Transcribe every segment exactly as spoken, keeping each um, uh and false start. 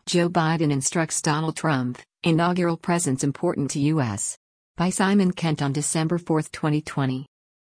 Joe Biden instructs Donald Trump, inaugural presence important to U S By Simon Kent on December fourth, twenty twenty.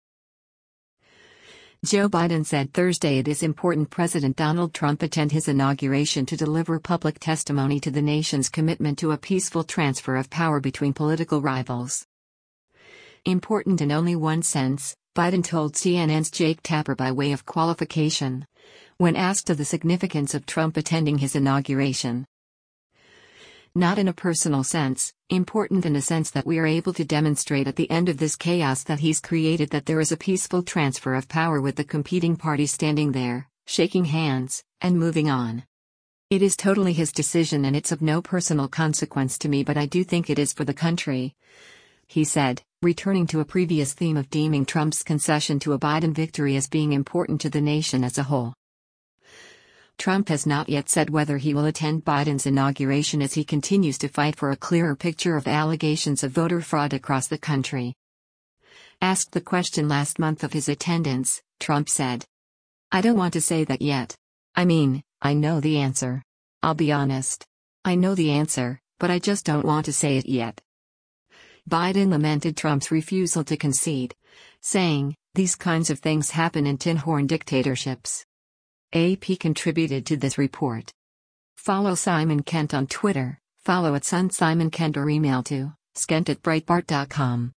Joe Biden said Thursday it is important President Donald Trump attend his inauguration to deliver public testimony to the nation's commitment to a peaceful transfer of power between political rivals. Important in only one sense, Biden told C N N's Jake Tapper by way of qualification, when asked of the significance of Trump attending his inauguration. Not in a personal sense, important in a sense that we are able to demonstrate at the end of this chaos that he's created that there is a peaceful transfer of power with the competing parties standing there, shaking hands, and moving on. It is totally his decision and it's of no personal consequence to me, but I do think it is for the country, he said, returning to a previous theme of deeming Trump's concession to a Biden victory as being important to the nation as a whole. Trump has not yet said whether he will attend Biden's inauguration as he continues to fight for a clearer picture of allegations of voter fraud across the country. Asked the question last month of his attendance, Trump said, "I don't want to say that yet. I mean, I know the answer. I'll be honest. I know the answer, but I just don't want to say it yet." Biden lamented Trump's refusal to concede, saying, "These kinds of things happen in tin-horn dictatorships." A P contributed to this report. Follow Simon Kent on Twitter, follow at Sun Simon Kent or email to skent at breitbart dot com.